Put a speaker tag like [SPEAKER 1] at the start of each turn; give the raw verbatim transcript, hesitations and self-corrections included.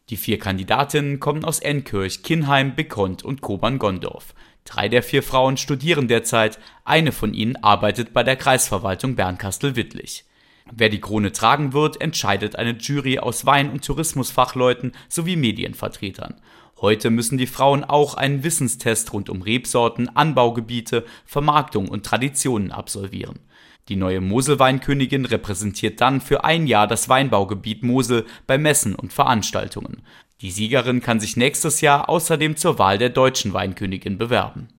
[SPEAKER 1] Die vier Kandidatinnen kommen aus Enkirch, Kinheim, Bickont und Kobern-Gondorf. Drei der vier Frauen studieren derzeit, eine von ihnen arbeitet bei der Kreisverwaltung Bernkastel-Wittlich. Wer die Krone tragen wird, entscheidet eine Jury aus Wein- und Tourismusfachleuten sowie Medienvertretern. Heute müssen die Frauen auch einen Wissenstest rund um Rebsorten, Anbaugebiete, Vermarktung und Traditionen absolvieren. Die neue Mosel-Weinkönigin repräsentiert dann für ein Jahr das Weinbaugebiet Mosel bei Messen und Veranstaltungen. Die Siegerin kann sich nächstes Jahr außerdem zur Wahl der deutschen Weinkönigin bewerben.